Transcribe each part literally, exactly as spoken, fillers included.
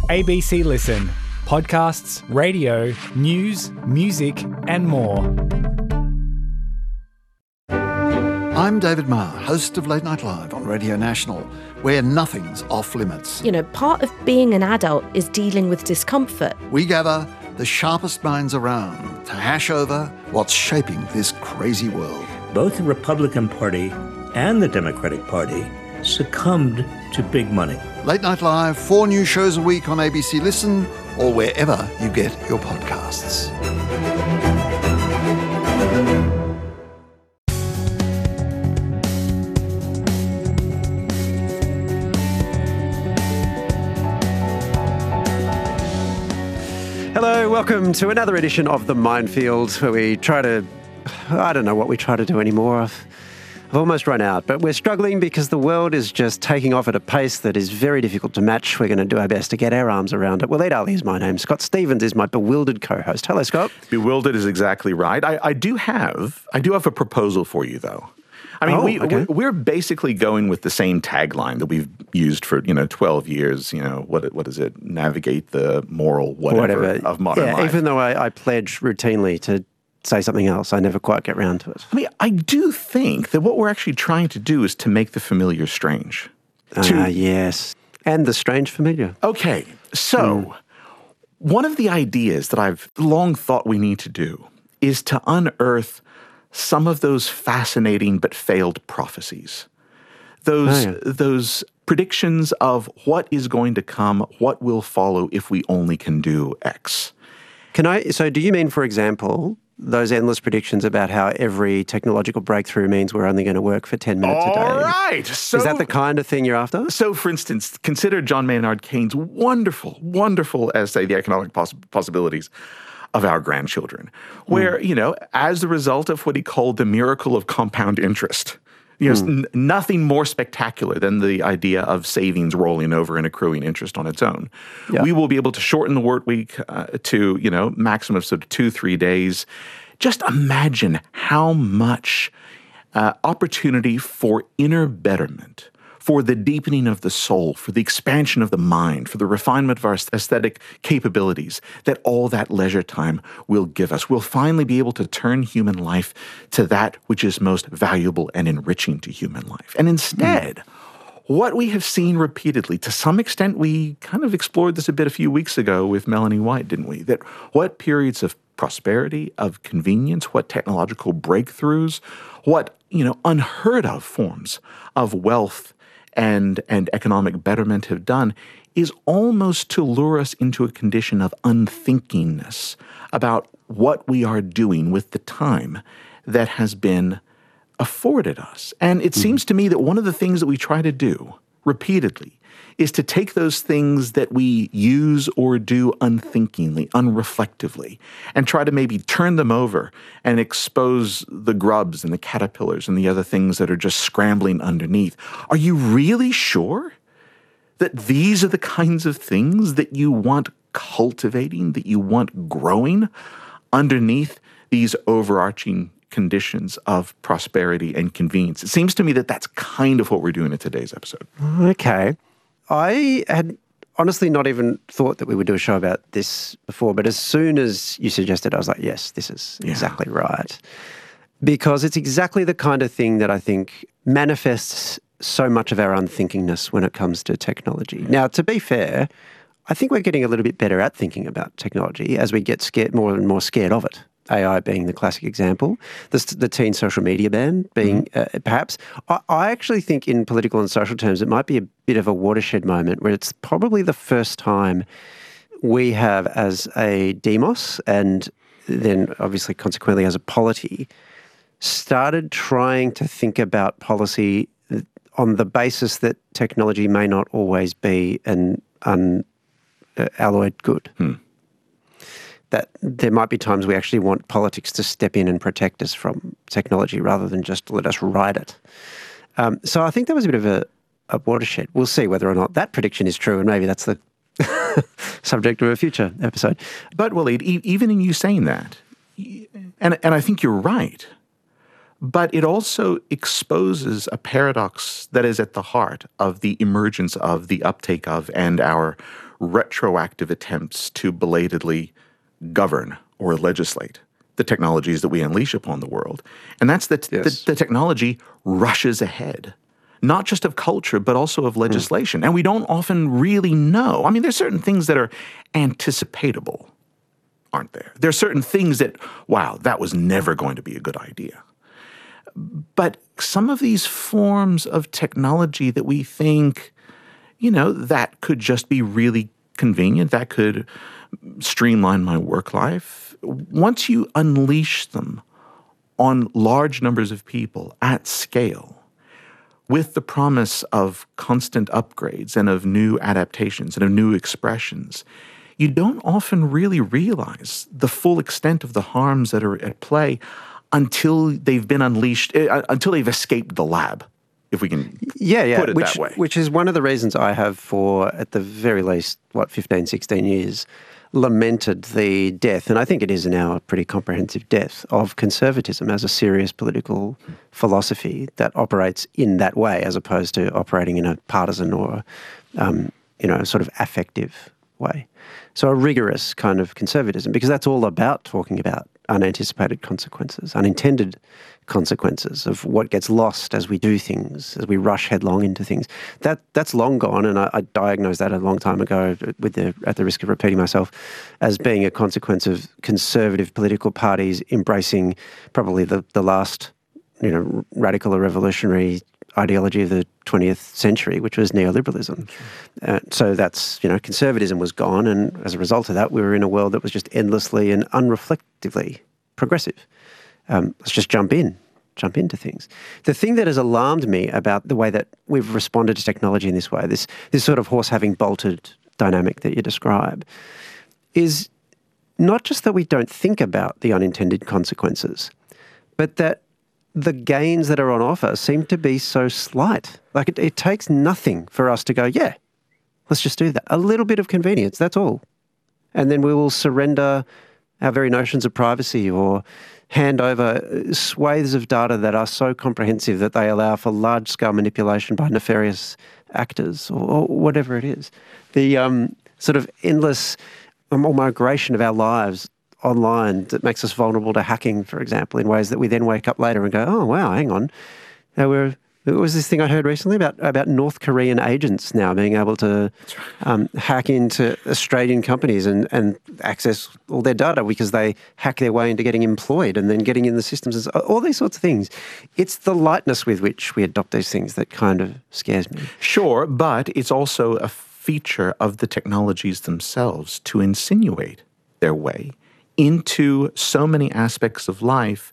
A B C Listen. Podcasts, radio, news, music and more. I'm David Marr, host of Late Night Live on Radio National, where nothing's off limits. You know, part of being an adult is dealing with discomfort. We gather the sharpest minds around to hash over what's shaping this crazy world. Both the Republican Party and the Democratic Party succumbed to big money. Late Night Live, four new shows a week on A B C Listen or wherever you get your podcasts. Hello, welcome to another edition of The Minefield, where we try to, I don't know what we try to do anymore. I've, I've almost run out, but we're struggling because the world is just taking off at a pace that is very difficult to match. We're going to do our best to get our arms around it. Waleed Ali is my name. Scott Stephens is my bewildered co-host. Hello, Scott. Bewildered is exactly right. I, I do have, I do have a proposal for you, though. I mean, oh, we, okay. we're basically going with the same tagline that we've used for, you know, twelve years, you know, what what is it? Navigate the moral whatever, whatever. of modern yeah, life. Even though I, I pledge routinely to say something else, I never quite get round to it. I mean, I do think that what we're actually trying to do is to make the familiar strange. Ah, to, uh, yes. And the strange familiar. Okay, so mm. one of the ideas that I've long thought we need to do is to unearth some of those fascinating but failed prophecies. Those, oh, yeah. those predictions of what is going to come, what will follow if we only can do X. Can I? So do you mean, for example, those endless predictions about how every technological breakthrough means we're only going to work for ten minutes All a day? All right. So, is that the kind of thing you're after? So, for instance, consider John Maynard Keynes' wonderful, wonderful essay, The Economic Poss- Possibilities of Our Grandchildren, where, mm. you know, as a result of what he called the miracle of compound interest, you know, mm. n- nothing more spectacular than the idea of savings rolling over and accruing interest on its own. Yeah. We will be able to shorten the work week uh, to, you know, maximum of sort of two, three days. Just imagine how much uh, opportunity for inner betterment, for the deepening of the soul, for the expansion of the mind, for the refinement of our aesthetic capabilities, that all that leisure time will give us. We'll finally be able to turn human life to that which is most valuable and enriching to human life. And instead, what we have seen repeatedly, to some extent, we kind of explored this a bit a few weeks ago with Melanie White, didn't we? That what periods of prosperity, of convenience, what technological breakthroughs, what, you know, unheard of forms of wealth and and economic betterment have done is almost to lure us into a condition of unthinkingness about what we are doing with the time that has been afforded us. And it mm-hmm. seems to me that one of the things that we try to do repeatedly is to take those things that we use or do unthinkingly, unreflectively, and try to maybe turn them over and expose the grubs and the caterpillars and the other things that are just scrambling underneath. Are you really sure that these are the kinds of things that you want cultivating, that you want growing underneath these overarching conditions of prosperity and convenience? It seems to me that that's kind of what we're doing in today's episode. Okay. I had honestly not even thought that we would do a show about this before, but as soon as you suggested, I was like, yes, this is yeah. exactly right. Because it's exactly the kind of thing that I think manifests so much of our unthinkingness when it comes to technology. Now, to be fair, I think we're getting a little bit better at thinking about technology as we get scared, more and more scared of it. A I being the classic example, the, the teen social media ban being mm. uh, perhaps. I, I actually think in political and social terms it might be a bit of a watershed moment where it's probably the first time we have as a demos and then obviously consequently as a polity started trying to think about policy on the basis that technology may not always be an unalloyed good. Hmm. That there might be times we actually want politics to step in and protect us from technology rather than just let us ride it. Um, so I think that was a bit of a, a watershed. We'll see whether or not that prediction is true, and maybe that's the subject of a future episode. But Waleed, e- even in you saying that, and and I think you're right, but it also exposes a paradox that is at the heart of the emergence of, the uptake of, and our retroactive attempts to belatedly govern or legislate the technologies that we unleash upon the world. And that's that Yes. the, the technology rushes ahead, not just of culture, but also of legislation. And we don't often really know. I mean, there's certain things that are anticipatable, aren't there? There are certain things that, wow, that was never going to be a good idea. But some of these forms of technology that we think, you know, that could just be really convenient, that could streamline my work life, once you unleash them on large numbers of people at scale, with the promise of constant upgrades and of new adaptations and of new expressions, you don't often really realize the full extent of the harms that are at play until they've been unleashed, uh, until they've escaped the lab, if we can Yeah, yeah, put it which, that way. which is one of the reasons I have for, at the very least, what, fifteen, sixteen years, lamented the death, and I think it is now a pretty comprehensive death, of conservatism as a serious political philosophy that operates in that way as opposed to operating in a partisan or, um, you know, sort of affective way. So a rigorous kind of conservatism, because that's all about talking about unanticipated consequences, unintended consequences of what gets lost as we do things, as we rush headlong into things. That that's long gone, and I, I diagnosed that a long time ago, with the at the risk of repeating myself, as being a consequence of conservative political parties embracing probably the the last, you know, radical or revolutionary ideology of the twentieth century, which was neoliberalism. Uh, so that's, you know, conservatism was gone, and as a result of that, we were in a world that was just endlessly and unreflectively progressive. Um, let's just jump in, jump into things. The thing that has alarmed me about the way that we've responded to technology in this way, this this sort of horse having bolted dynamic that you describe, is not just that we don't think about the unintended consequences, but that the gains that are on offer seem to be so slight. Like it, it takes nothing for us to go, yeah, let's just do that. A little bit of convenience, that's all. And then we will surrender our very notions of privacy or hand over swathes of data that are so comprehensive that they allow for large-scale manipulation by nefarious actors or, or whatever it is. The um, sort of endless um, migration of our lives online that makes us vulnerable to hacking, for example, in ways that we then wake up later and go, oh, wow, hang on. Now we're, what was this thing I heard recently about, about North Korean agents now being able to um, hack into Australian companies and, and access all their data because they hack their way into getting employed and then getting in the systems, and so, all these sorts of things. It's the lightness with which we adopt these things that kind of scares me. Sure, but it's also a feature of the technologies themselves to insinuate their way into so many aspects of life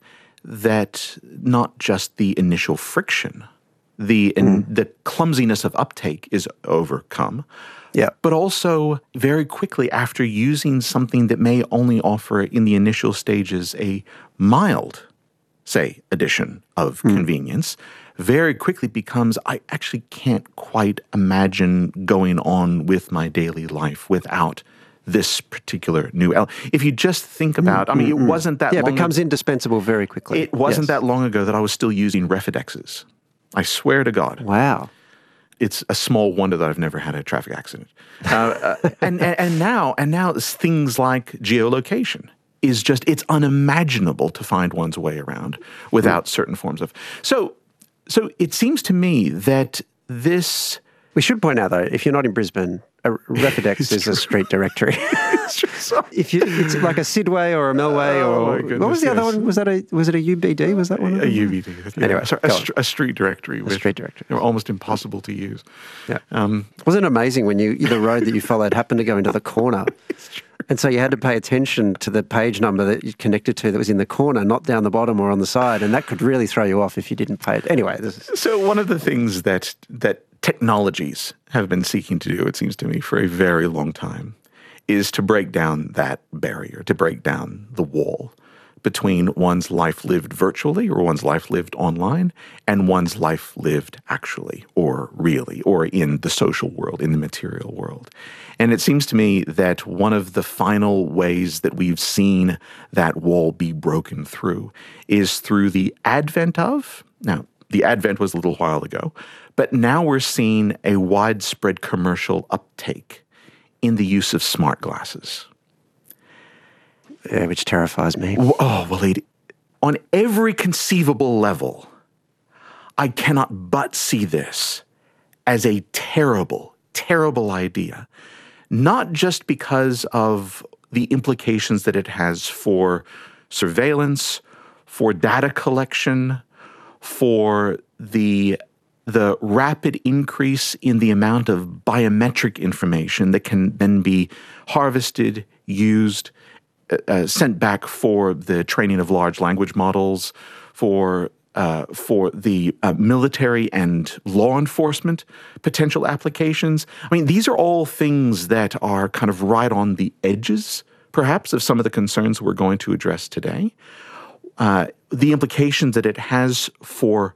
that not just the initial friction, the in, the clumsiness of uptake is overcome, Yeah. but also very quickly after using something that may only offer in the initial stages a mild, say, addition of convenience, very quickly becomes, I actually can't quite imagine going on with my daily life without this particular new element. If you just think about, I mean, it wasn't that Yeah, it long becomes indispensable very quickly. It wasn't Yes. that long ago that I was still using Refidexes. I swear to God. Wow. It's a small wonder that I've never had a traffic accident. Uh, uh, and, and and now and now things like geolocation is just, it's unimaginable to find one's way around without certain forms of. So so it seems to me that this. We should point out, though, if you're not in Brisbane, a Refidex is a street directory. If you, it's like a Sidway or a Melway Oh, my or goodness, what was the other yes. one? Was that a was it a U B D? Was that one? of A them? U V D. Yeah. Anyway, Sorry, a, go on. str- a street directory. A street directory. They were almost impossible to use. Yeah. Um, Wasn't it amazing when you the road that you followed happened to go into the corner? And so you had to pay attention to the page number that you connected to that was in the corner, not down the bottom or on the side, and that could really throw you off if you didn't pay it. Anyway, this is, So one of the things that that technologies have been seeking to do, it seems to me, for a very long time, is to break down that barrier, to break down the wall between one's life lived virtually or one's life lived online and one's life lived actually or really or in the social world, in the material world. And it seems to me that one of the final ways that we've seen that wall be broken through is through the advent of, now, the advent was a little while ago, but now we're seeing a widespread commercial uptake in the use of smart glasses. Yeah, which terrifies me. Oh, Waleed, on every conceivable level, I cannot but see this as a terrible, terrible idea. Not just because of the implications that it has for surveillance, for data collection, for the the rapid increase in the amount of biometric information that can then be harvested, used, uh, sent back for the training of large language models, for uh, for the uh, military and law enforcement potential applications. I mean, these are all things that are kind of right on the edges, perhaps, of some of the concerns we're going to address today. Uh, the implications that it has for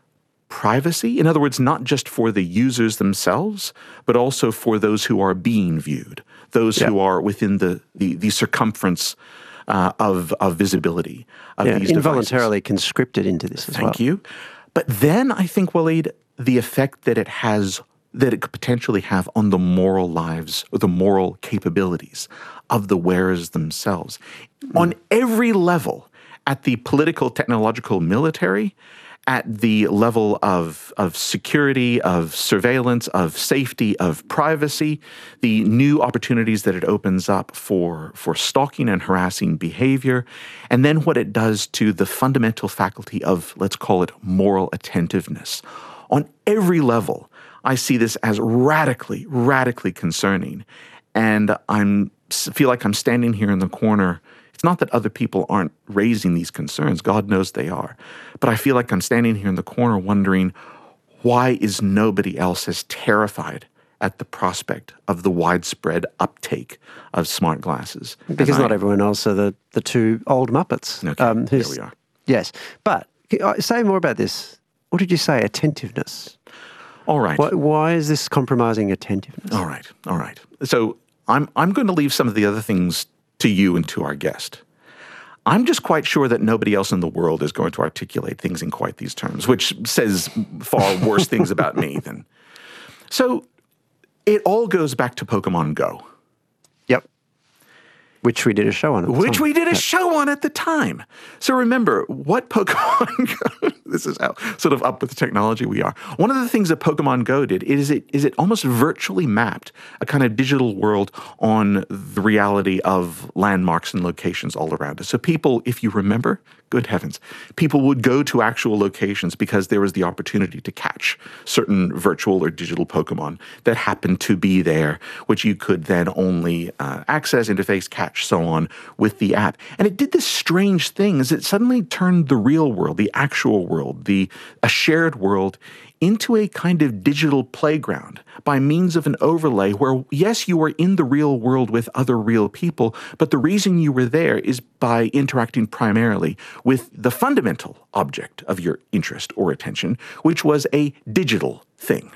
privacy, in other words, not just for the users themselves, but also for those who are being viewed, those yeah. who are within the, the, the circumference uh, of, of visibility of yeah, these involuntarily devices. conscripted into this as well. Thank you. But then I think, Waleed, the effect that it has, that it could potentially have on the moral lives or the moral capabilities of the wearers themselves. Mm. On every level, at the political, technological, military, at the level of, of security, of surveillance, of safety, of privacy, the new opportunities that it opens up for, for stalking and harassing behavior, and then what it does to the fundamental faculty of, let's call it, moral attentiveness. On every level, I see this as radically, radically concerning. And I feel like I'm standing here in the corner. It's not that other people aren't raising these concerns. God knows they are. But I feel like I'm standing here in the corner wondering, why is nobody else as terrified at the prospect of the widespread uptake of smart glasses? Because not everyone else are the, the two old Muppets. Okay, um, there we are. Yes. But say more about this. What did you say? Attentiveness. All right. Why, why is this compromising attentiveness? All right. All right. So I'm I'm going to leave some of the other things to you and to our guest. I'm just quite sure that nobody else in the world is going to articulate things in quite these terms, which says far worse things about me than. So it all goes back to Pokemon Go. Yep. Which we did a show on at the Which time. we did a Yep. show on at the time. So remember, what Pokemon Go, this is how sort of up with the technology we are. One of the things that Pokemon Go did is it is it almost virtually mapped a kind of digital world on the reality of landmarks and locations all around us. So people, if you remember, good heavens, people would go to actual locations because there was the opportunity to catch certain virtual or digital Pokemon that happened to be there, which you could then only uh, access, interface, catch, so on with the app. And it did this strange thing is it suddenly turned the real world, the actual world, the a shared world into a kind of digital playground by means of an overlay where, yes, you were in the real world with other real people, but the reason you were there is by interacting primarily with the fundamental object of your interest or attention, which was a digital thing.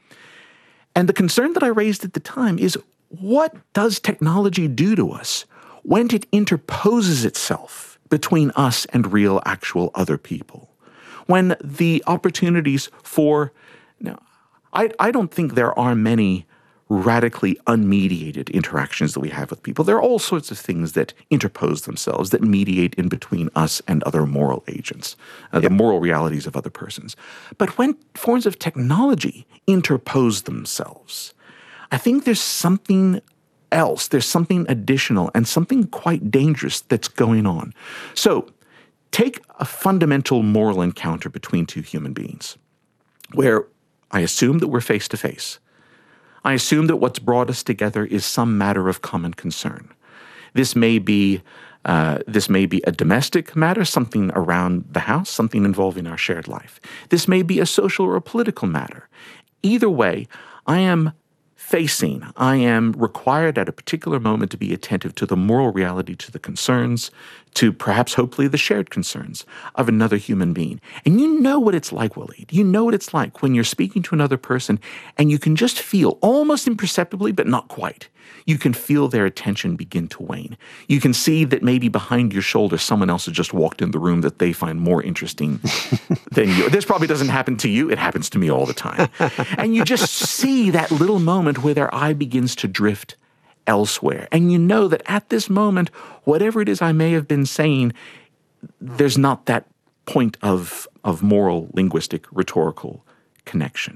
And the concern that I raised at the time is, what does technology do to us when it interposes itself between us and real, actual other people? When the opportunities for, now, I, I don't think there are many radically unmediated interactions that we have with people. There are all sorts of things that interpose themselves, that mediate in between us and other moral agents, uh, Yep. the moral realities of other persons. But when forms of technology interpose themselves, I think there's something else, there's something additional and something quite dangerous that's going on. So, take a fundamental moral encounter between two human beings where I assume that we're face to face. I assume that what's brought us together is some matter of common concern. This may be uh, this may be a domestic matter, something around the house, something involving our shared life. This may be a social or a political matter. Either way, I am facing, I am required at a particular moment to be attentive to the moral reality, to the concerns, to perhaps hopefully the shared concerns of another human being. And you know what it's like, Waleed. You know what it's like when you're speaking to another person and you can just feel, almost imperceptibly, but not quite, you can feel their attention begin to wane. You can see that maybe behind your shoulder someone else has just walked in the room that they find more interesting than you. This probably doesn't happen to you. It happens to me all the time. And you just see that little moment where their eye begins to drift elsewhere. And you know that at this moment, whatever it is I may have been saying, there's not that point of, of moral, linguistic, rhetorical connection.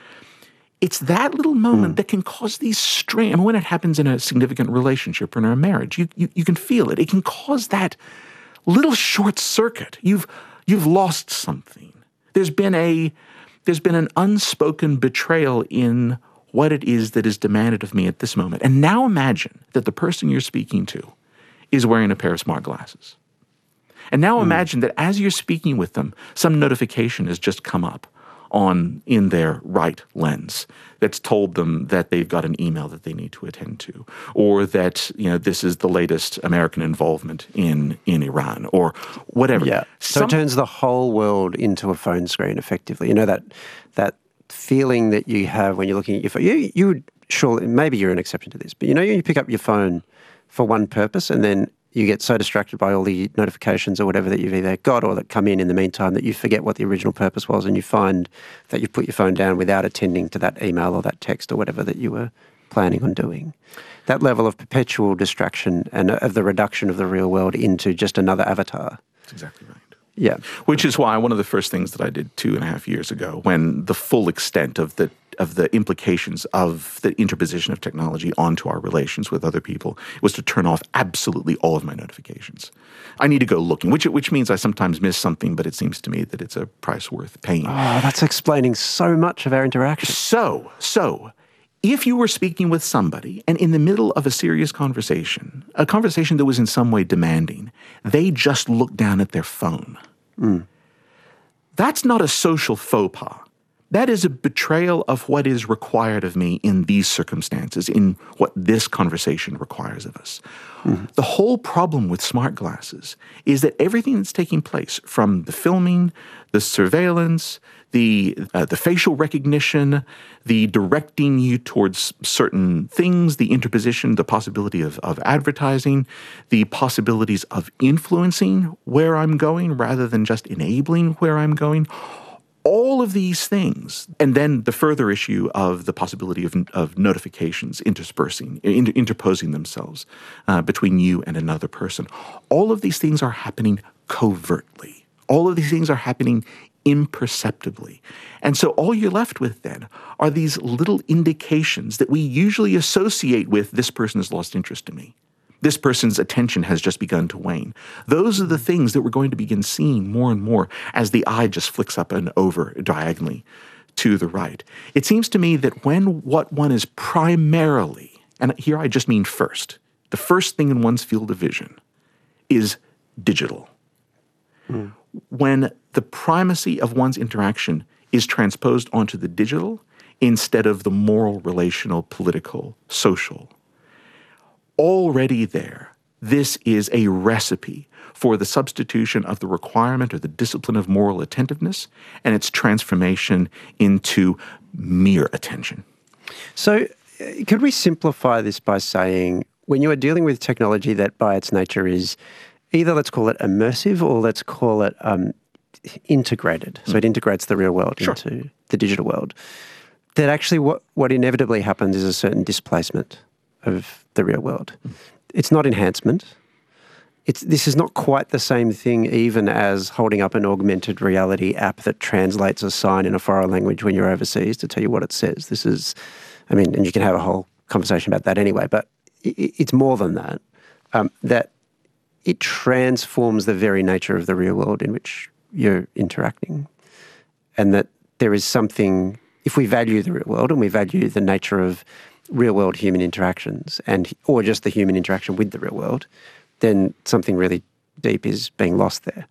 It's that little moment mm. that can cause these strange, I mean, when it happens in a significant relationship or in a marriage, you, you, you can feel it. It can cause that little short circuit. You've, you've lost something. There's been a, there's been an unspoken betrayal in what it is that is demanded of me at this moment. And now imagine that the person you're speaking to is wearing a pair of smart glasses. And now mm. imagine that as you're speaking with them, some notification has just come up on in their right lens that's told them that they've got an email that they need to attend to, or that, you know, this is the latest American involvement in, in Iran, or whatever. Yeah. So Some, it turns the whole world into a phone screen effectively. You know, that that feeling that you have when you're looking at your phone. You, you would surely, maybe you're an exception to this, but you know, you pick up your phone for one purpose and then you get so distracted by all the notifications or whatever that you've either got or that come in in the meantime that you forget what the original purpose was, and you find that you've put your phone down without attending to that email or that text or whatever that you were planning on doing. That level of perpetual distraction and of the reduction of the real world into just another avatar. That's exactly right. Yeah. Which is why one of the first things that I did two and a half years ago, when the full extent of the of the implications of the interposition of technology onto our relations with other people, was to turn off absolutely all of my notifications. I need to go looking, which which means I sometimes miss something, but it seems to me that it's a price worth paying. Oh, that's explaining so much of our interaction. So, so, if you were speaking with somebody and in the middle of a serious conversation, a conversation that was in some way demanding, they just looked down at their phone. Mm. That's not a social faux pas. That is a betrayal of what is required of me in these circumstances, in what this conversation requires of us. Mm-hmm. The whole problem with smart glasses is that everything that's taking place, from the filming, the surveillance, the uh, the facial recognition, the directing you towards certain things, the interposition, the possibility of, of advertising, the possibilities of influencing where I'm going rather than just enabling where I'm going, all of these things, and then the further issue of the possibility of, of notifications interspersing, inter, interposing themselves uh, between you and another person, all of these things are happening covertly. All of these things are happening imperceptibly. And so all you're left with then are these little indications that we usually associate with this person has lost interest in me. This person's attention has just begun to wane. Those are the things that we're going to begin seeing more and more as the eye just flicks up and over diagonally to the right. It seems to me that when what one is primarily, and here I just mean first, the first thing in one's field of vision is digital. Mm. When the primacy of one's interaction is transposed onto the digital instead of the moral, relational, political, social, already there, this is a recipe for the substitution of the requirement or the discipline of moral attentiveness and its transformation into mere attention. So uh, could we simplify this by saying, when you are dealing with technology that by its nature is either, let's call it immersive, or let's call it um, integrated, so mm. it integrates the real world sure. into the digital world, that actually what, what inevitably happens is a certain displacement of the real world. Mm. It's not enhancement. It's, this is not quite the same thing even as holding up an augmented reality app that translates a sign in a foreign language when you're overseas to tell you what it says. This is, I mean, and you can have a whole conversation about that anyway, but it, it's more than that, um, that it transforms the very nature of the real world in which you're interacting. And that there is something, if we value the real world and we value the nature of real-world human interactions, and or just the human interaction with the real world, then something really deep is being lost there.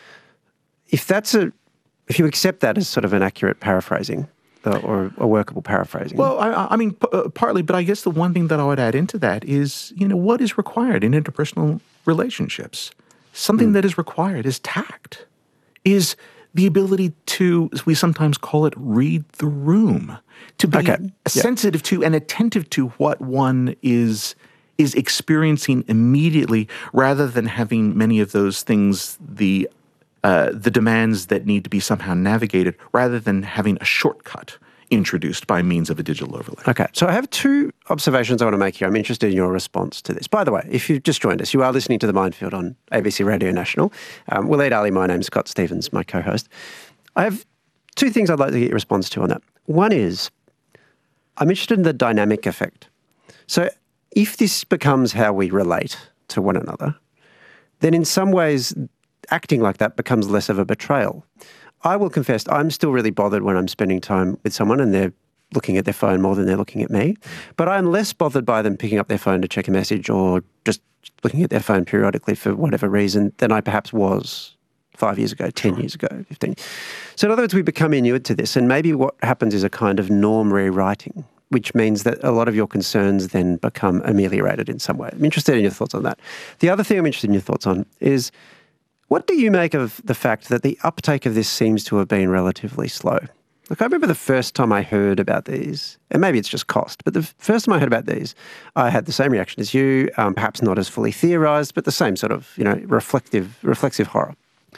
If that's a, if you accept that as sort of an accurate paraphrasing uh, or a workable paraphrasing. Well, I, I mean, p- uh, partly, but I guess the one thing that I would add into that is, you know, what is required in interpersonal relationships? Something mm. that is required is tact, is the ability to, as we sometimes call it, read the room, to be okay. sensitive yeah. to and attentive to what one is is experiencing immediately, rather than having many of those things, the uh, the demands that need to be somehow navigated, rather than having a shortcut introduced by means of a digital overlay. Okay, so I have two observations I want to make here. I'm interested in your response to this. By the way, if you've just joined us, you are listening to The Minefield on A B C Radio National. Um, Waleed Ali, my name's Scott Stevens, my co-host. I have two things I'd like to get your response to on that. One is, I'm interested in the dynamic effect. So if this becomes how we relate to one another, then in some ways, acting like that becomes less of a betrayal. I will confess, I'm still really bothered when I'm spending time with someone and they're looking at their phone more than they're looking at me. But I'm less bothered by them picking up their phone to check a message or just looking at their phone periodically for whatever reason than I perhaps was five years ago, ten years ago, fifteen. So in other words, we become inured to this, and maybe what happens is a kind of norm rewriting, which means that a lot of your concerns then become ameliorated in some way. I'm interested in your thoughts on that. The other thing I'm interested in your thoughts on is, what do you make of the fact that the uptake of this seems to have been relatively slow? Look, I remember the first time I heard about these, and maybe it's just cost, but the first time I heard about these, I had the same reaction as you, um, perhaps not as fully theorised, but the same sort of, you know, reflective, reflexive horror.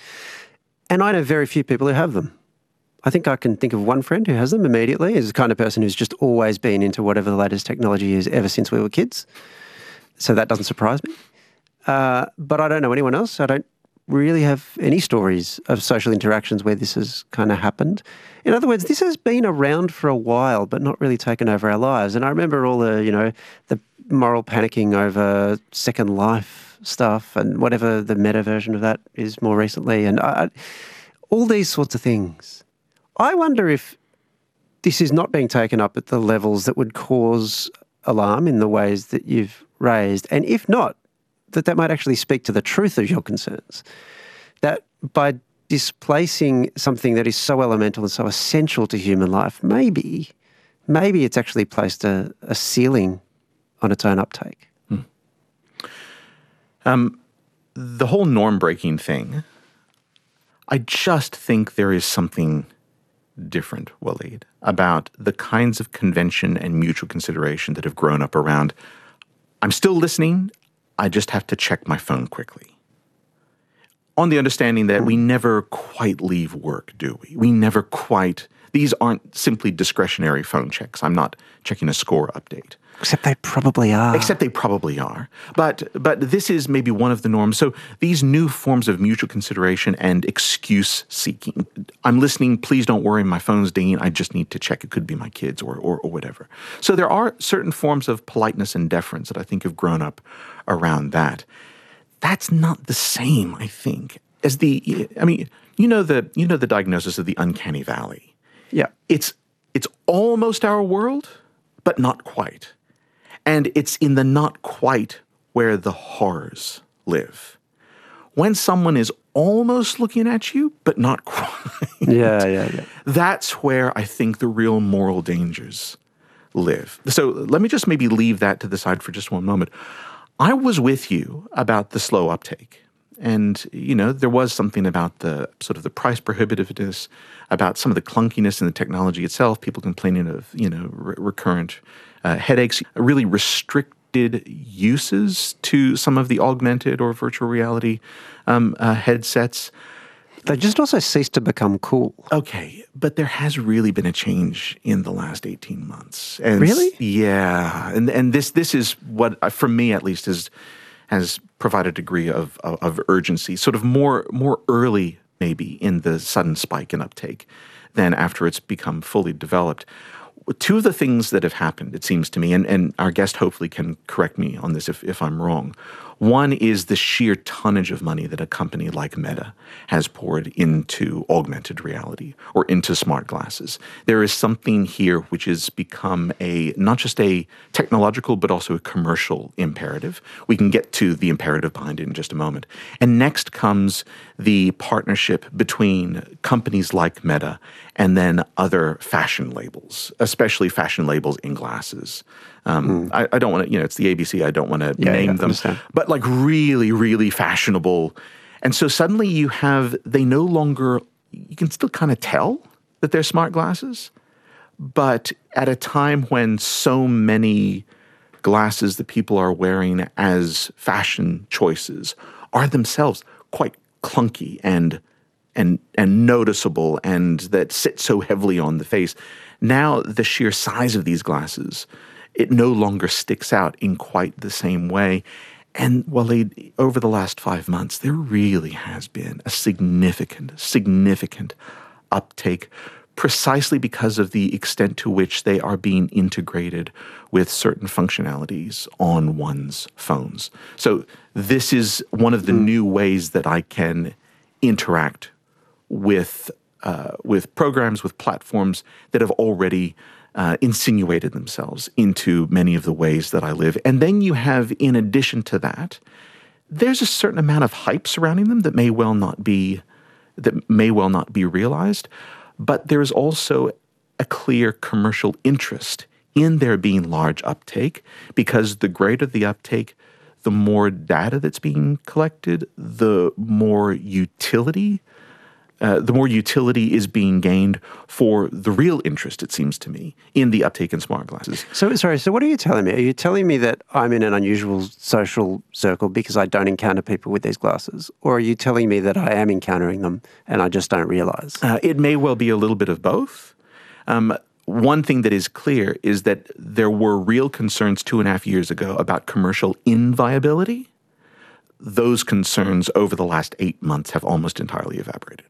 And I know very few people who have them. I think I can think of one friend who has them immediately, is the kind of person who's just always been into whatever the latest technology is ever since we were kids. So that doesn't surprise me. Uh, but I don't know anyone else. I don't really have any stories of social interactions where this has kind of happened. In other words, this has been around for a while, but not really taken over our lives. And I remember all the, you know, the moral panicking over Second Life stuff and whatever the meta version of that is more recently. And I, all these sorts of things. I wonder if this is not being taken up at the levels that would cause alarm in the ways that you've raised. And if not, that that might actually speak to the truth of your concerns. That by displacing something that is so elemental and so essential to human life, maybe, maybe it's actually placed a, a ceiling on its own uptake. Hmm. Um, the whole norm-breaking thing, I just think there is something different, Waleed, about the kinds of convention and mutual consideration that have grown up around, I'm still listening, I just have to check my phone quickly. On the understanding that we never quite leave work, do we? We never quite, these aren't simply discretionary phone checks. I'm not checking a score update. Except they probably are. Except they probably are. But but this is maybe one of the norms. So these new forms of mutual consideration and excuse seeking. I'm listening, please don't worry, my phone's dinging, I just need to check. It could be my kids or, or, or whatever. So there are certain forms of politeness and deference that I think have grown up around that. That's not the same, I think, as the, I mean, you know the you know the diagnosis of the uncanny valley. Yeah. It's it's almost our world, but not quite. And it's in the not quite where the horrors live. When someone is almost looking at you, but not quite. Yeah, yeah, yeah. That's where I think the real moral dangers live. So let me just maybe leave that to the side for just one moment. I was with you about the slow uptake. And, you know, there was something about the sort of the price prohibitiveness, about some of the clunkiness in the technology itself, people complaining of, you know, re- recurrent uh, headaches, really restricted uses to some of the augmented or virtual reality um, uh, headsets. They just also ceased to become cool. Okay, but there has really been a change in the last eighteen months. And really? Yeah. And and this this is what, uh, for me at least, is has provided a degree of, of, of urgency, sort of more more early maybe in the sudden spike in uptake than after it's become fully developed. Two of the things that have happened, it seems to me, and, and our guest hopefully can correct me on this if, if I'm wrong. One is the sheer tonnage of money that a company like Meta has poured into augmented reality or into smart glasses. There is something here which has become a not just a technological but also a commercial imperative. We can get to the imperative behind it in just a moment. And next comes the partnership between companies like Meta and then other fashion labels, especially fashion labels in glasses. Um, mm. I, I don't want to, you know, it's the A B C. I don't want to yeah, name yeah, them, understand. But like really, really fashionable. And so suddenly you have, they no longer, you can still kind of tell that they're smart glasses, but at a time when so many glasses that people are wearing as fashion choices are themselves quite clunky and and and noticeable and that sit so heavily on the face. Now the sheer size of these glasses, it no longer sticks out in quite the same way. And Waleed, over the last five months, there really has been a significant, significant uptake precisely because of the extent to which they are being integrated with certain functionalities on one's phones. So this is one of the mm. new ways that I can interact with uh, with programs, with platforms that have already uh, insinuated themselves into many of the ways that I live. And then you have, in addition to that, there's a certain amount of hype surrounding them that may well not be that may well not be realized. But there is also a clear commercial interest in there being large uptake, because the greater the uptake, the more data that's being collected, the more utility, uh, the more utility is being gained for the real interest, it seems to me, in the uptake in smart glasses. So, sorry, so what are you telling me? Are you telling me that I'm in an unusual social circle because I don't encounter people with these glasses? Or are you telling me that I am encountering them and I just don't realize? Uh, it may well be a little bit of both. Um, one thing that is clear is that there were real concerns two and a half years ago about commercial inviability. Those concerns over the last eight months have almost entirely evaporated.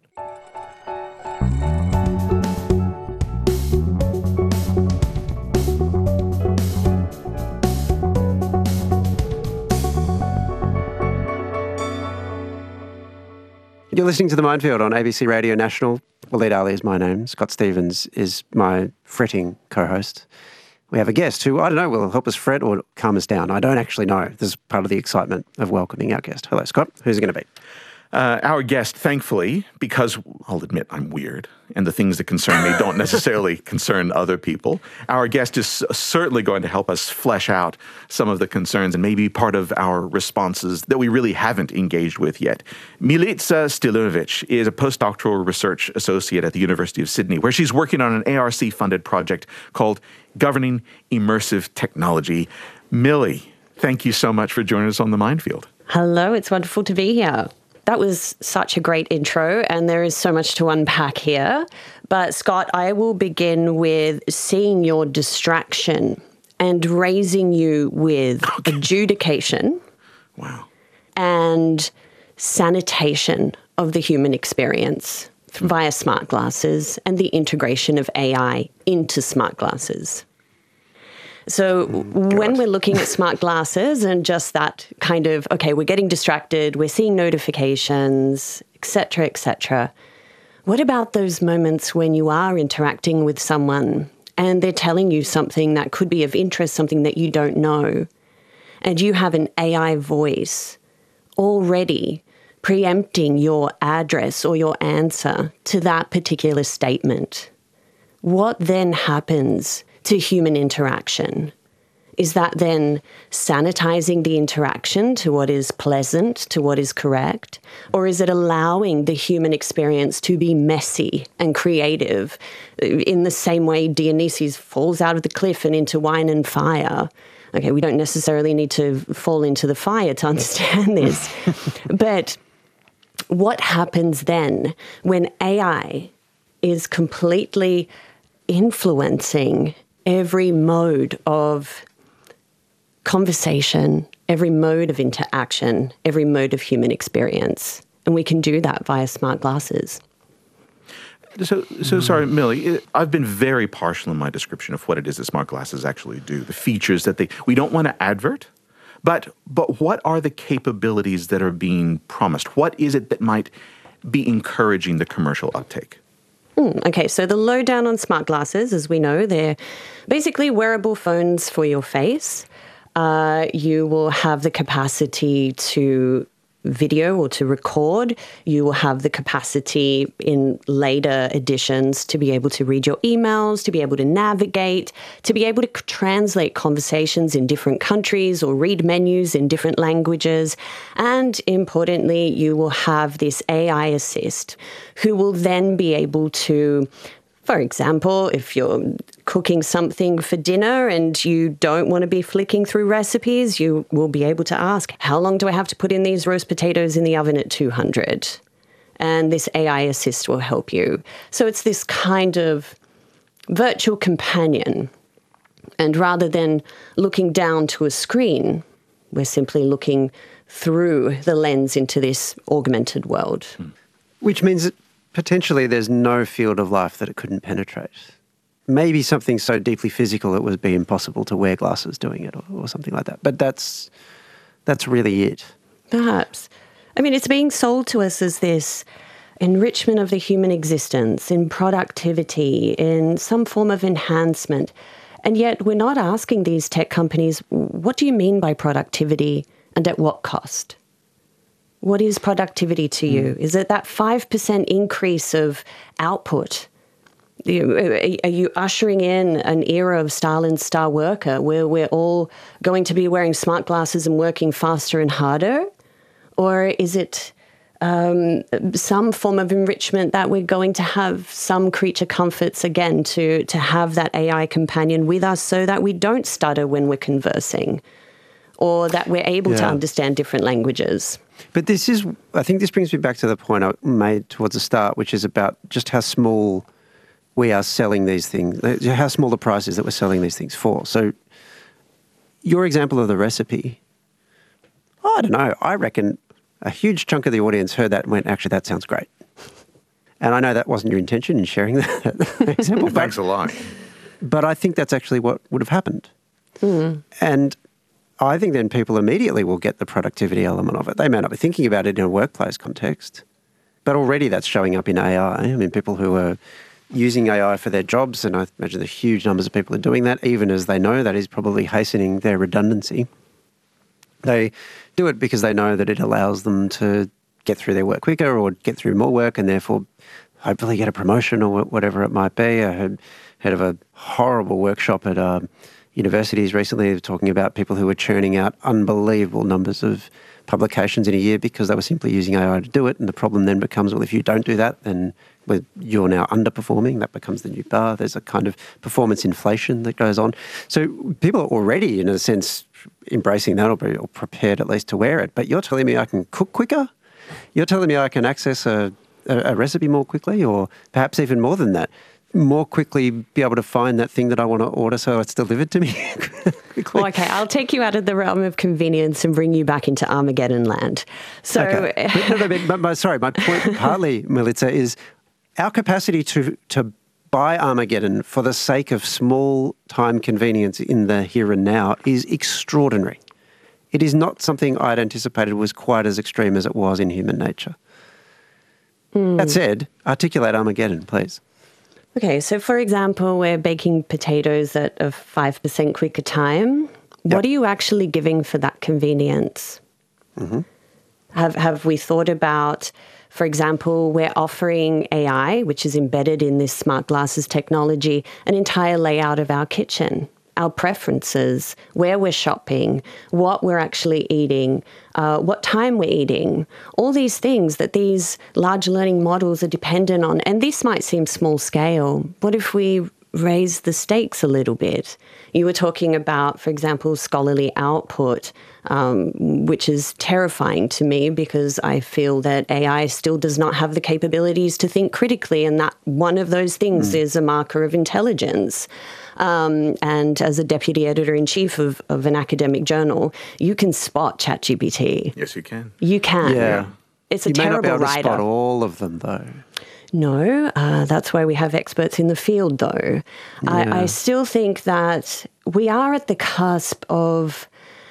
You're listening to The Minefield on A B C Radio National. Waleed Aly is my name. Scott Stephens is my fretting co-host. We have a guest who, I don't know, will help us fret or calm us down. I don't actually know. This is part of the excitement of welcoming our guest. Hello, Scott. Who's it going to be? Uh, our guest, thankfully, because I'll admit I'm weird and the things that concern me don't necessarily concern other people, our guest is certainly going to help us flesh out some of the concerns and maybe part of our responses that we really haven't engaged with yet. Milica Stilinovic is a postdoctoral research associate at the University of Sydney, where she's working on an A R C-funded project called Governing Immersive Technology. Millie, thank you so much for joining us on The Minefield. Hello, it's wonderful to be here. That was such a great intro, and there is so much to unpack here. But Scott, I will begin with seeing your distraction and raising you with okay. adjudication wow. and sanitation of the human experience via smart glasses and the integration of A I into smart glasses. So mm, when we're looking at smart glasses and just that kind of, okay, we're getting distracted, we're seeing notifications, et cetera, et cetera. What about those moments when you are interacting with someone and they're telling you something that could be of interest, something that you don't know, and you have an A I voice already preempting your address or your answer to that particular statement? What then happens to human interaction? Is that then sanitizing the interaction to what is pleasant, to what is correct? Or is it allowing the human experience to be messy and creative in the same way Dionysus falls out of the cliff and into wine and fire? Okay, we don't necessarily need to fall into the fire to understand this. But what happens then when A I is completely influencing every mode of conversation, every mode of interaction, every mode of human experience? And we can do that via smart glasses. So, so sorry, Millie, I've been very partial in my description of what it is that smart glasses actually do, the features that they, we don't want to advert, but, but what are the capabilities that are being promised? What is it that might be encouraging the commercial uptake? Mm, okay, so the lowdown on smart glasses, as we know, they're basically wearable phones for your face. Uh, you will have the capacity to video or to record. You will have the capacity in later editions to be able to read your emails, to be able to navigate, to be able to translate conversations in different countries or read menus in different languages. And importantly, you will have this A I assist who will then be able to, for example, if you're cooking something for dinner and you don't want to be flicking through recipes, you will be able to ask, how long do I have to put in these roast potatoes in the oven at two hundred? and this A I assist will help you. So it's this kind of virtual companion. And rather than looking down to a screen, we're simply looking through the lens into this augmented world. Which means that potentially there's no field of life that it couldn't penetrate. Maybe something so deeply physical it would be impossible to wear glasses doing it, or, or something like that. But that's that's really it. Perhaps. I mean, it's being sold to us as this enrichment of the human existence, in productivity, in some form of enhancement. And yet we're not asking these tech companies, what do you mean by productivity and at what cost? What is productivity to you? Mm. Is it that five percent increase of output? Are you ushering in an era of Stalin's star worker where we're all going to be wearing smart glasses and working faster and harder? Or is it um, some form of enrichment that we're going to have some creature comforts again to, to have that A I companion with us so that we don't stutter when we're conversing, or that we're able yeah. to understand different languages? But this is, I think this brings me back to the point I made towards the start, which is about just how small we are selling these things, how small the price is that we're selling these things for. So your example of the recipe, I don't know, I reckon a huge chunk of the audience heard that and went, actually, that sounds great. And I know that wasn't your intention in sharing that example. Thanks a lot. But I think that's actually what would have happened. Mm. And I think then people immediately will get the productivity element of it. They may not be thinking about it in a workplace context, but already that's showing up in A I. I mean, people who are using A I for their jobs, and I imagine the huge numbers of people are doing that, even as they know that is probably hastening their redundancy. They do it because they know that it allows them to get through their work quicker or get through more work and therefore hopefully get a promotion or whatever it might be. I heard, heard of a horrible workshop at um, universities recently talking about people who were churning out unbelievable numbers of publications in a year because they were simply using A I to do it. And the problem then becomes, well, if you don't do that, then you're now underperforming. That becomes the new bar. There's a kind of performance inflation that goes on. So people are already, in a sense, embracing that or prepared at least to wear it. But you're telling me I can cook quicker? You're telling me I can access a, a, a recipe more quickly, or perhaps even more than that, more quickly be able to find that thing that I want to order so it's delivered to me quickly. Well, okay, I'll take you out of the realm of convenience and bring you back into Armageddon land. So, okay. but, no, no, but, but, sorry, my point partly, Milica, is our capacity to, to buy Armageddon for the sake of small time convenience in the here and now is extraordinary. It is not something I'd anticipated was quite as extreme as it was in human nature. Mm. That said, articulate Armageddon, please. Okay, so for example, we're baking potatoes at a five percent quicker time. Yep. What are you actually giving for that convenience? Mm-hmm. Have have we thought about, for example, we're offering A I, which is embedded in this smart glasses technology, an entire layout of our kitchen, our preferences, where we're shopping, what we're actually eating, uh, what time we're eating, all these things that these large learning models are dependent on. And this might seem small scale. What if we raise the stakes a little bit? You were talking about, for example, scholarly output, um, which is terrifying to me because I feel that A I still does not have the capabilities to think critically, and that one of those things mm. is a marker of intelligence. Um, and as a deputy editor-in-chief of, of an academic journal, you can spot ChatGPT. Yes, you can. You can. Yeah. It's a you terrible may not be able writer. to spot all of them, though. No, uh, that's why we have experts in the field, though. Yeah. I, I still think that we are at the cusp of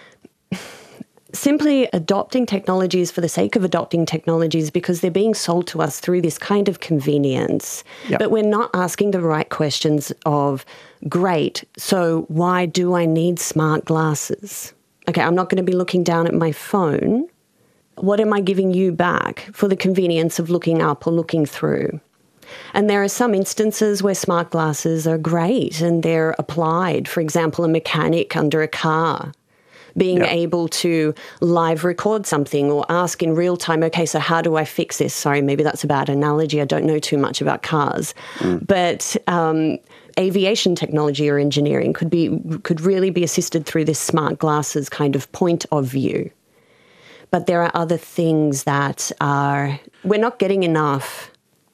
simply adopting technologies for the sake of adopting technologies because they're being sold to us through this kind of convenience. Yep. But we're not asking the right questions of, great, so why do I need smart glasses? Okay, I'm not going to be looking down at my phone. What am I giving you back for the convenience of looking up or looking through? And there are some instances where smart glasses are great and they're applied. For example, a mechanic under a car being yeah. able to live record something or ask in real time, okay, so how do I fix this? Sorry, maybe that's a bad analogy. I don't know too much about cars. Mm. But um, aviation technology or engineering could be could really be assisted through this smart glasses kind of point of view. But there are other things that are, we're not getting enough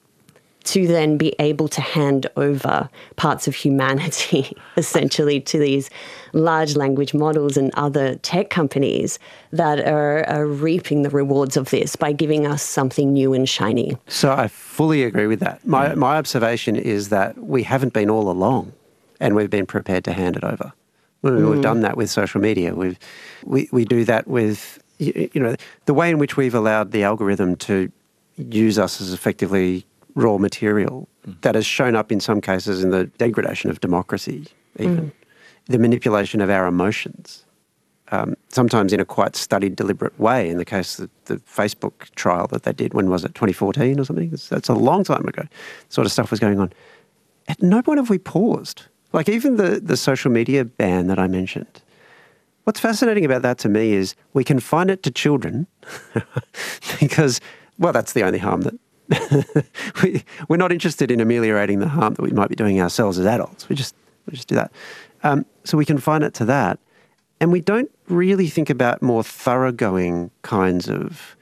to then be able to hand over parts of humanity, essentially, to these large language models and other tech companies that are, are reaping the rewards of this by giving us something new and shiny. So I fully agree with that. My, my observation is that we haven't been all along, and we've been prepared to hand it over. We, mm. We've done that with social media. We've, we, we do that with, you know, the way in which we've allowed the algorithm to use us as effectively raw material that has shown up in some cases in the degradation of democracy, even mm. the manipulation of our emotions, um, sometimes in a quite studied, deliberate way. In the case of the Facebook trial that they did, when was it, twenty fourteen or something? That's, that's a long time ago. Sort of stuff was going on. At no point have we paused. Like even the, the social media ban that I mentioned. What's fascinating about that to me is we confine it to children because, well, that's the only harm that we, we're not interested in ameliorating the harm that we might be doing ourselves as adults. We just we just do that. Um, so we confine it to that. And we don't really think about more thoroughgoing kinds of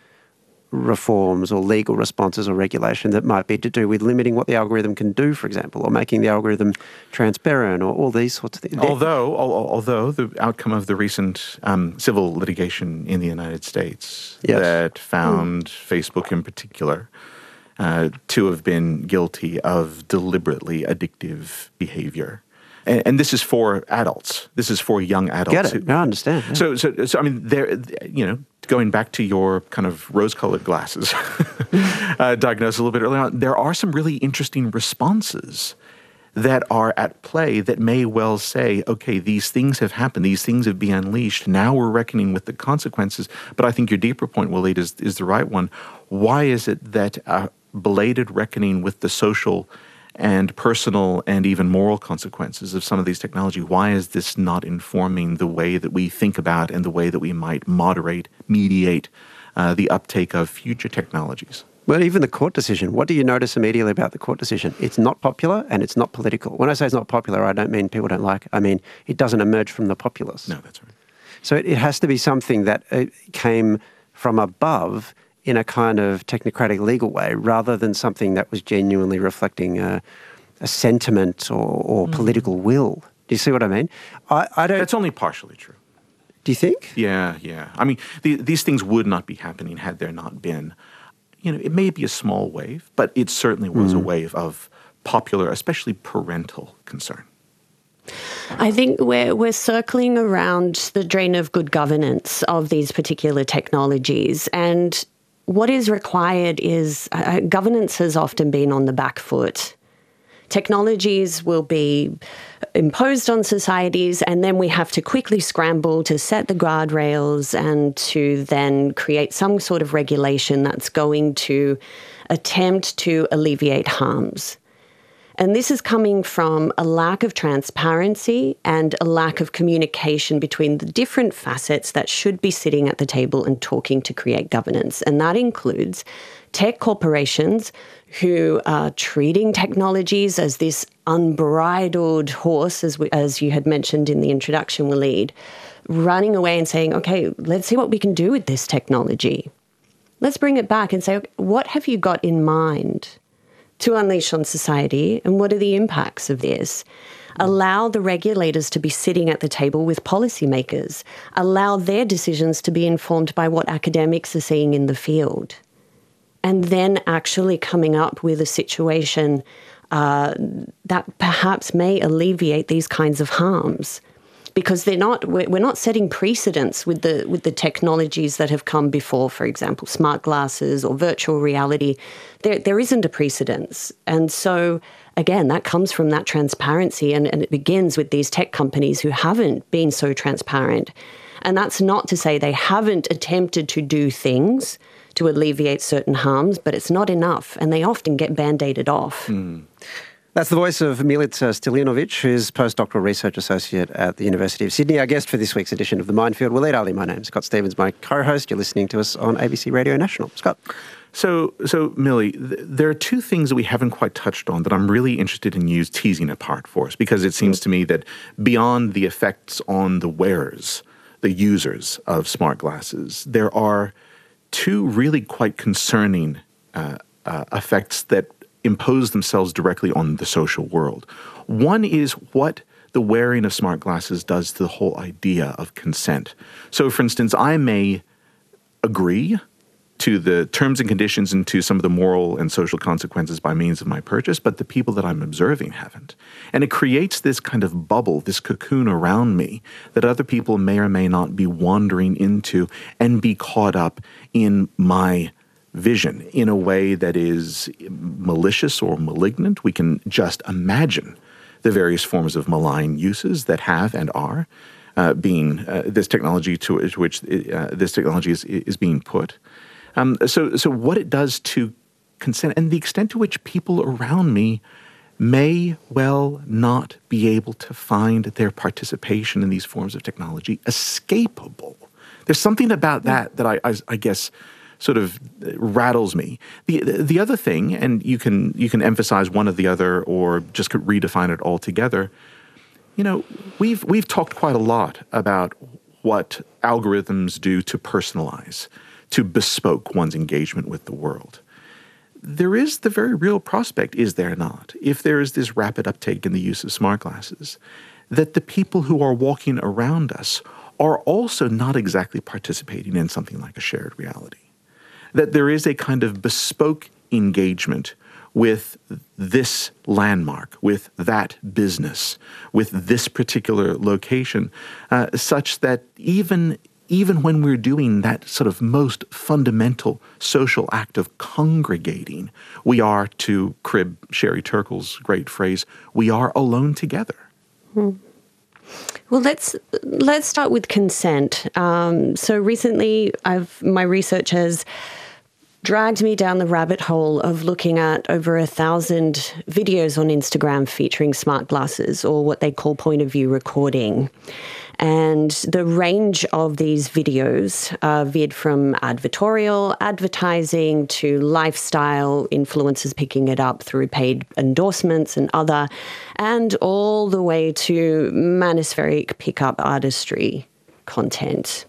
reforms or legal responses or regulation that might be to do with limiting what the algorithm can do, for example, or making the algorithm transparent or all these sorts of things. Although, although the outcome of the recent um, civil litigation in the United States yes. that found mm. Facebook in particular Uh, to have been guilty of deliberately addictive behavior. And, and this is for adults. This is for young adults. Get it. Who, I understand. Yeah. So, so, so, I mean, there, you know, going back to your kind of rose-colored glasses uh, diagnosis a little bit earlier on, there are some really interesting responses that are at play that may well say, okay, these things have happened, these things have been unleashed, now we're reckoning with the consequences. But I think your deeper point, Waleed, is, is the right one. Why is it that a belated reckoning with the social and personal and even moral consequences of some of these technology, why is this not informing the way that we think about and the way that we might moderate, mediate uh, the uptake of future technologies? Well, even the court decision, what do you notice immediately about the court decision? It's not popular and it's not political. When I say it's not popular, I don't mean people don't like it. I mean, it doesn't emerge from the populace. No, that's right. So it, it has to be something that uh, came from above in a kind of technocratic legal way rather than something that was genuinely reflecting a, a sentiment or, or mm. political will. Do you see what I mean? I, I don't. That's only partially true. Do you think? Yeah, yeah. I mean, the, these things would not be happening had there not been, you know, it may be a small wave, but it certainly was mm. a wave of popular, especially parental concern. I think we're we're circling around the drain of good governance of these particular technologies, and what is required is uh, governance has often been on the back foot. Technologies will be imposed on societies, and then we have to quickly scramble to set the guardrails and to then create some sort of regulation that's going to attempt to alleviate harms. And this is coming from a lack of transparency and a lack of communication between the different facets that should be sitting at the table and talking to create governance. And that includes tech corporations who are treating technologies as this unbridled horse, as we, as you had mentioned in the introduction, Waleed, running away and saying, okay, let's see what we can do with this technology. Let's bring it back and say, okay, what have you got in mind to unleash on society, and what are the impacts of this? Allow the regulators to be sitting at the table with policymakers. Allow their decisions to be informed by what academics are seeing in the field. And then actually coming up with a situation uh, that perhaps may alleviate these kinds of harms. Because they're not, we're not setting precedents with the with the technologies that have come before, for example, smart glasses or virtual reality. There there isn't a precedence. And so, again, that comes from that transparency, and, and it begins with these tech companies who haven't been so transparent. And that's not to say they haven't attempted to do things to alleviate certain harms, but it's not enough, and they often get band-aided off. Mm. That's the voice of Milica Stiljanovic, who's postdoctoral research associate at the University of Sydney. Our guest for this week's edition of The Minefield. Waleed Aly, my name's Scott Stephens, my co-host. You're listening to us on A B C Radio National. Scott. So, so Millie, th- there are two things that we haven't quite touched on that I'm really interested in you teasing apart for us, because it seems to me that beyond the effects on the wearers, the users of smart glasses, there are two really quite concerning uh, uh, effects that impose themselves directly on the social world. One is what the wearing of smart glasses does to the whole idea of consent. So, for instance, I may agree to the terms and conditions and to some of the moral and social consequences by means of my purchase, but the people that I'm observing haven't. And it creates this kind of bubble, this cocoon around me that other people may or may not be wandering into and be caught up in my vision in a way that is malicious or malignant. We can just imagine the various forms of malign uses that have and are uh, being, uh, this technology to, to which uh, this technology is, is being put. Um, so, so what it does to consent and the extent to which people around me may well not be able to find their participation in these forms of technology escapable. There's something about that that I, I, I guess sort of rattles me. The the other thing, and you can you can emphasize one or the other or just redefine it altogether. You know, we've we've talked quite a lot about what algorithms do to personalize, to bespoke one's engagement with the world. There is the very real prospect, is there not, if there is this rapid uptake in the use of smart glasses, that the people who are walking around us are also not exactly participating in something like a shared reality. That there is a kind of bespoke engagement with this landmark, with that business, with this particular location, uh, such that even even when we're doing that sort of most fundamental social act of congregating, we are, to crib Sherry Turkle's great phrase, we are alone together. Hmm. Well, let's let's start with consent. Um, so recently, I've my research has dragged me down the rabbit hole of looking at over a thousand videos on Instagram featuring smart glasses, or what they call point of view recording. And the range of these videos uh, veered from advertorial advertising to lifestyle influencers picking it up through paid endorsements and other, and all the way to manospheric pickup artistry content.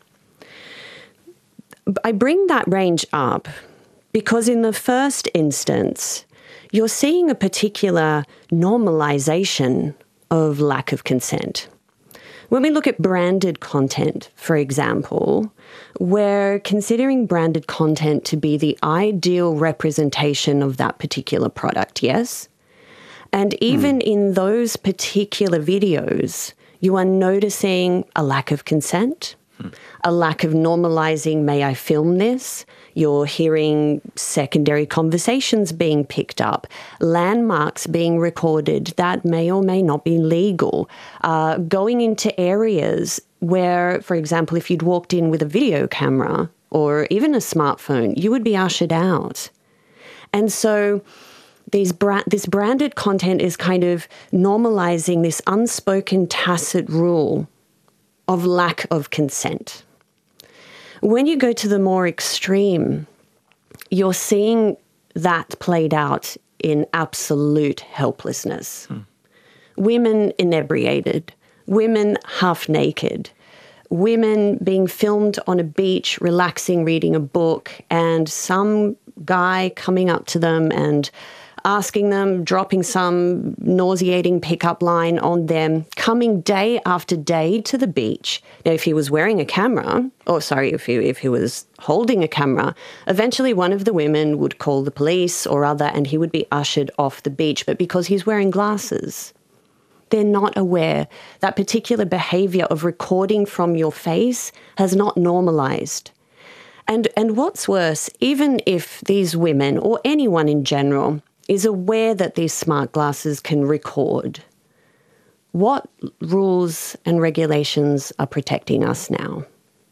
I bring that range up because in the first instance, you're seeing a particular normalization of lack of consent. When we look at branded content, for example, we're considering branded content to be the ideal representation of that particular product, yes? And even mm. in those particular videos, you are noticing a lack of consent, mm. a lack of normalizing, may I film this? You're hearing secondary conversations being picked up, landmarks being recorded that may or may not be legal, uh, going into areas where, for example, if you'd walked in with a video camera or even a smartphone, you would be ushered out. And so these bra- this branded content is kind of normalizing this unspoken tacit rule of lack of consent. When you go to the more extreme, you're seeing that played out in absolute helplessness. Hmm. Women inebriated, women half naked, women being filmed on a beach, relaxing, reading a book, and some guy coming up to them and asking them, dropping some nauseating pickup line on them, coming day after day to the beach. Now, if he was wearing a camera, or sorry, if he, if he was holding a camera, eventually one of the women would call the police or other, and he would be ushered off the beach. But because he's wearing glasses, they're not aware that particular behavior of recording from your face has not normalized. And, and what's worse, even if these women or anyone in general is aware that these smart glasses can record, what rules and regulations are protecting us now?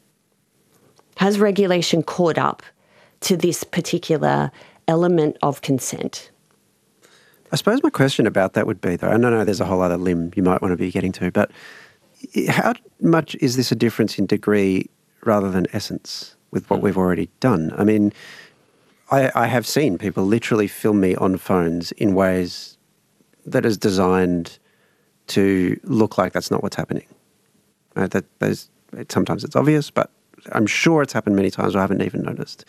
Has regulation caught up to this particular element of consent? I suppose my question about that would be, though, and I know there's a whole other limb you might want to be getting to, but how much is this a difference in degree rather than essence with what we've already done? I mean, I, I have seen people literally film me on phones in ways that is designed to look like that's not what's happening. Right? That those it, sometimes it's obvious, but I'm sure it's happened many times I haven't even noticed.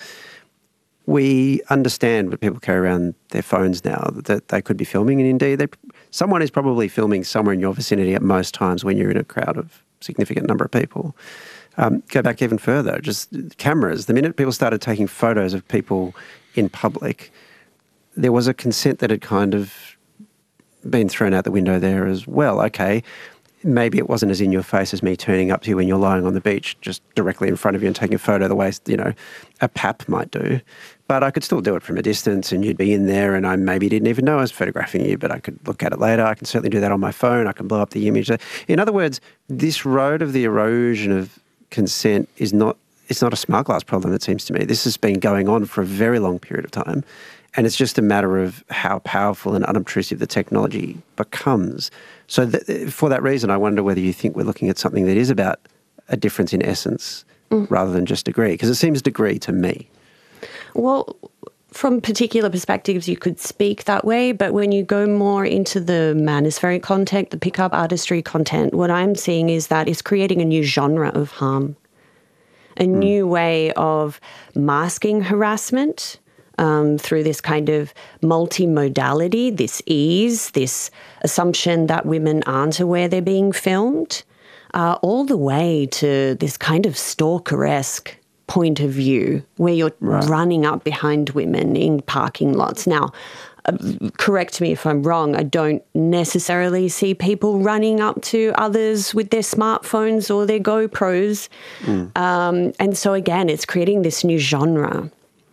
We understand when people carry around their phones now that they could be filming, and indeed, they, someone is probably filming somewhere in your vicinity at most times when you're in a crowd of significant number of people. Um, go back even further, just cameras. The minute people started taking photos of people in public, there was a consent that had kind of been thrown out the window there as well. Okay, maybe it wasn't as in your face as me turning up to you when you're lying on the beach just directly in front of you and taking a photo the way, you know, a pap might do. But I could still do it from a distance, and you'd be in there and I maybe didn't even know I was photographing you, but I could look at it later. I can certainly do that on my phone. I can blow up the image. In other words, this road of the erosion of consent is not, it's not a smart glass problem, it seems to me. This has been going on for a very long period of time. And it's just a matter of how powerful and unobtrusive the technology becomes. So th- for that reason, I wonder whether you think we're looking at something that is about a difference in essence mm. rather than just degree, because it seems degree to me. Well, from particular perspectives, you could speak that way, but when you go more into the manospheric content, the pickup artistry content, what I'm seeing is that it's creating a new genre of harm, a mm. new way of masking harassment um, through this kind of multimodality, this ease, this assumption that women aren't aware they're being filmed, uh, all the way to this kind of stalker-esque point of view where you're right. running up behind women in parking lots. Now, uh, correct me if I'm wrong, I don't necessarily see people running up to others with their smartphones or their GoPros. Mm. Um, and so, again, it's creating this new genre.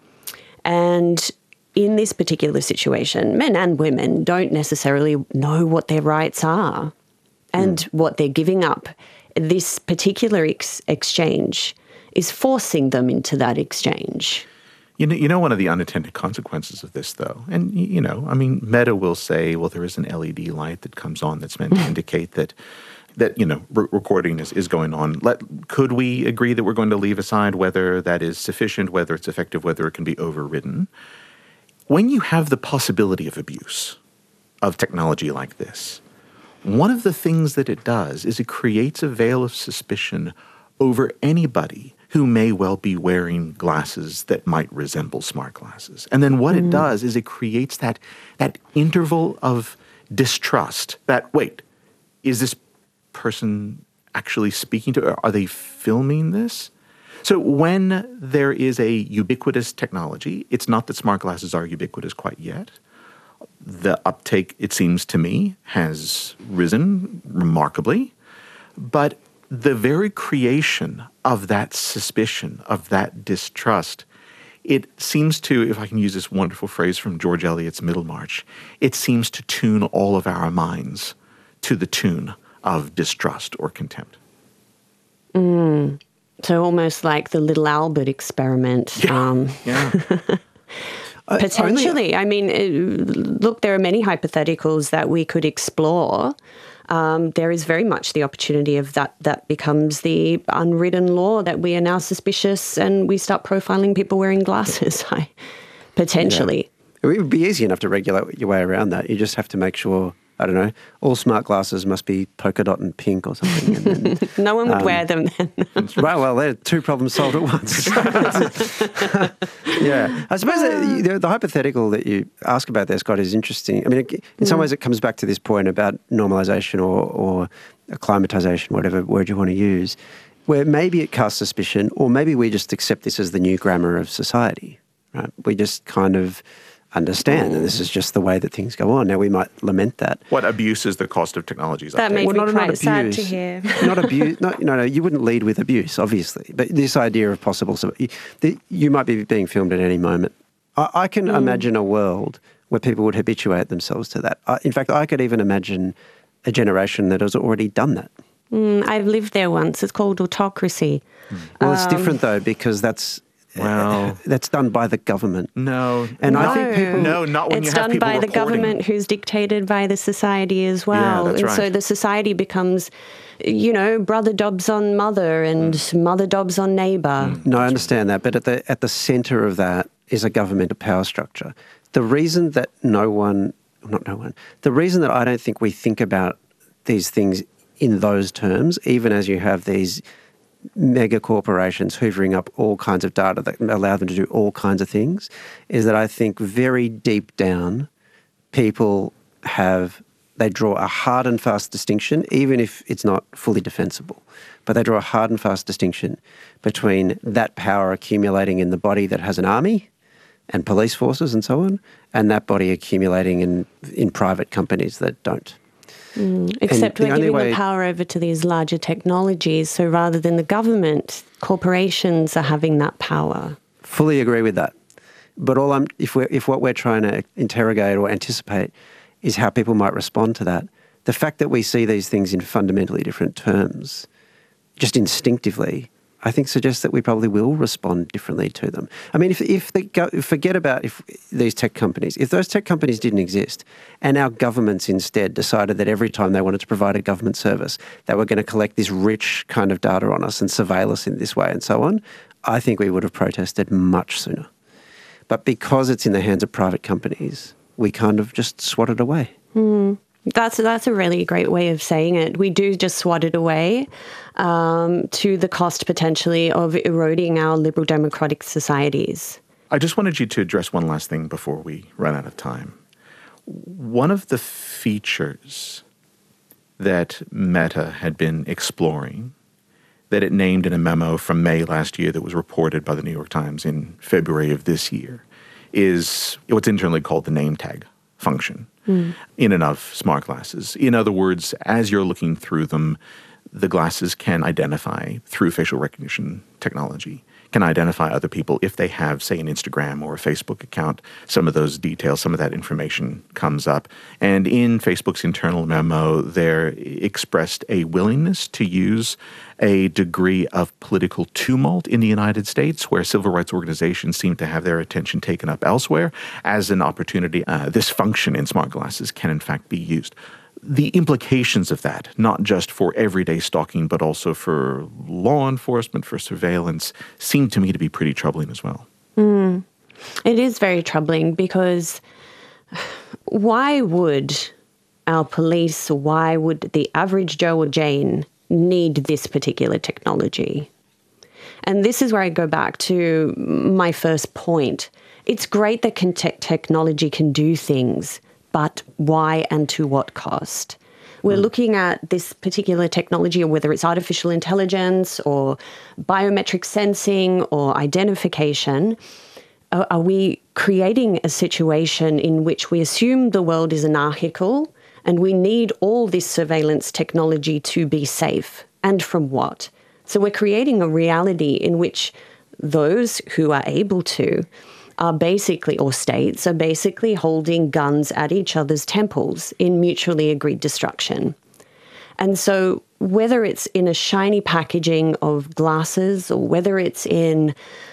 And in this particular situation, men and women don't necessarily know what their rights are and mm. what they're giving up. This particular ex- exchange is forcing them into that exchange. You know, you know, one of the unintended consequences of this, though, and, you know, I mean, Meta will say, well, there is an L E D light that comes on that's meant to indicate that, that you know, re- recording is, is going on. Let, could we agree that we're going to leave aside whether that is sufficient, whether it's effective, whether it can be overridden? When you have the possibility of abuse of technology like this, one of the things that it does is it creates a veil of suspicion over anybody who may well be wearing glasses that might resemble smart glasses. And then what mm. it does is it creates that, that interval of distrust that, wait, is this person actually speaking to, are they filming this? So when there is a ubiquitous technology, it's not that smart glasses are ubiquitous quite yet. The uptake, it seems to me, has risen remarkably, but the very creation of that suspicion, of that distrust, it seems to, if I can use this wonderful phrase from George Eliot's Middlemarch, it seems to tune all of our minds to the tune of distrust or contempt. Mm. So almost like the little Albert experiment. Yeah. Um, yeah. Potentially. I mean, it, look, there are many hypotheticals that we could explore. Um, there is very much the opportunity of that that becomes the unwritten law that we are now suspicious and we start profiling people wearing glasses, potentially. Yeah. It would be easy enough to regulate your way around that. You just have to make sure, I don't know, all smart glasses must be polka dot and pink or something. And then, no one would um, wear them then. Right, well, they're two problems solved at once. Yeah. I suppose that the, the hypothetical that you ask about there, Scott, is interesting. I mean, in mm. some ways it comes back to this point about normalisation or, or acclimatisation, whatever word you want to use, where maybe it casts suspicion or maybe we just accept this as the new grammar of society. Right? We just kind of understand that this is just the way that things go on. Now, we might lament that. What abuse is the cost of technologies? That makes well, me not, quite not sad abuse, to hear. Not abuse. Not, no, no, you wouldn't lead with abuse, obviously. But this idea of possible, so you, the, you might be being filmed at any moment. I, I can mm. imagine a world where people would habituate themselves to that. I, in fact, I could even imagine a generation that has already done that. Mm, I've lived there once. It's called autocracy. Mm. Well, it's um, different though because that's Well, uh, that's done by the government. No, and no. I think people. No, not when it's you have done people by the recording. government, who's dictated by the society as well. Yeah, that's and right. so the society becomes, you know, brother dobs on mother and mm. mother dobs on neighbour. Mm. No, I understand that, but at the at the centre of that is a governmental power structure. The reason that no one, not no one, the reason that I don't think we think about these things in those terms, even as you have these mega corporations hoovering up all kinds of data that allow them to do all kinds of things, is that I think very deep down, people have, they draw a hard and fast distinction, even if it's not fully defensible. But they draw a hard and fast distinction between that power accumulating in the body that has an army and police forces and so on, and that body accumulating in, in private companies that don't. Mm, except And we're the giving way- the power over to these larger technologies. So rather than the government, corporations are having that power. Fully agree with that. But all I'm, if we're, if what we're trying to interrogate or anticipate is how people might respond to that, the fact that we see these things in fundamentally different terms, just instinctively, I think suggests that we probably will respond differently to them. I mean, if if they go, forget about if these tech companies, if those tech companies didn't exist and our governments instead decided that every time they wanted to provide a government service, they were going to collect this rich kind of data on us and surveil us in this way and so on, I think we would have protested much sooner. But because it's in the hands of private companies, we kind of just swat it away. Mm. That's that's a really great way of saying it. We do just swat it away um, to the cost potentially of eroding our liberal democratic societies. I just wanted you to address one last thing before we run out of time. One of the features that Meta had been exploring, that it named in a memo from May last year that was reported by the New York Times in February of this year, is what's internally called the name tag function. Mm. In and of smart glasses. In other words, as you're looking through them, the glasses can identify, through facial recognition technology, can identify other people if they have, say, an Instagram or a Facebook account. Some of those details, some of that information comes up. And in Facebook's internal memo, they expressed a willingness to use a degree of political tumult in the United States, where civil rights organizations seem to have their attention taken up elsewhere, as an opportunity. Uh, this function in smart glasses can, in fact, be used. The implications of that, not just for everyday stalking, but also for law enforcement, for surveillance, seem to me to be pretty troubling as well. Mm. It is very troubling because why would our police, or why would the average Joe or Jane need this particular technology? And this is where I go back to my first point. It's great that con- technology can do things, but why and to what cost? We're mm. looking at this particular technology, or whether it's artificial intelligence or biometric sensing or identification. Are, are we creating a situation in which we assume the world is anarchical and we need all this surveillance technology to be safe? And from what? So we're creating a reality in which those who are able to are basically, or states, are basically holding guns at each other's temples in mutually agreed destruction. And so whether it's in a shiny packaging of glasses or whether it's in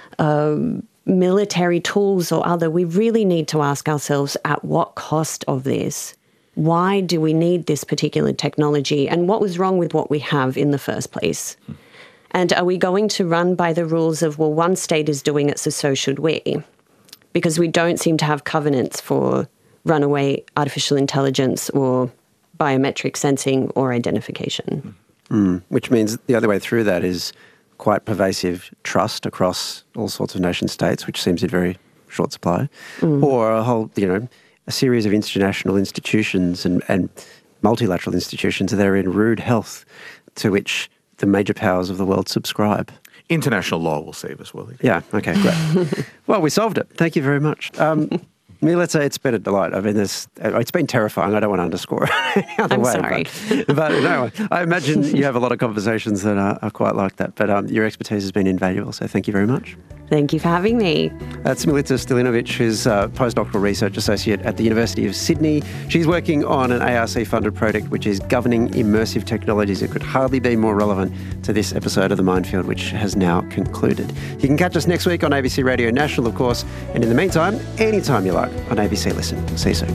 um, military tools or other, we really need to ask ourselves, at what cost of this? Why do we need this particular technology? And what was wrong with what we have in the first place? Hmm. And are we going to run by the rules of, well, one state is doing it, so so should we? Because we don't seem to have covenants for runaway artificial intelligence or biometric sensing or identification. Mm, which means the other way through that is quite pervasive trust across all sorts of nation states, which seems in very short supply, mm. or a whole, you know, a series of international institutions and, and multilateral institutions that are in rude health, to which the major powers of the world subscribe. International law will save us, will it? Yeah, okay, great. Well, we solved it. Thank you very much. Um, I mean, let's say it's been a delight. I mean, this, it's been terrifying. I don't want to underscore it any other I'm way. sorry. But, but no, I imagine you have a lot of conversations that are, are quite like that. But um, your expertise has been invaluable, so thank you very much. Thank you for having me. That's Milica Stilinovic, who's a postdoctoral research associate at the University of Sydney. She's working on an A R C-funded project which is governing immersive technologies. It could hardly be more relevant to this episode of The Minefield, which has now concluded. You can catch us next week on A B C Radio National, of course, and in the meantime, anytime you like on A B C Listen. See you soon.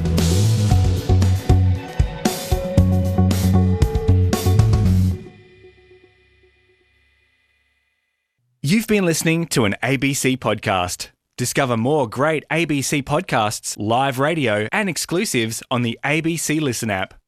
You've been listening to an A B C podcast. Discover more great A B C podcasts, live radio, and exclusives on the A B C Listen app.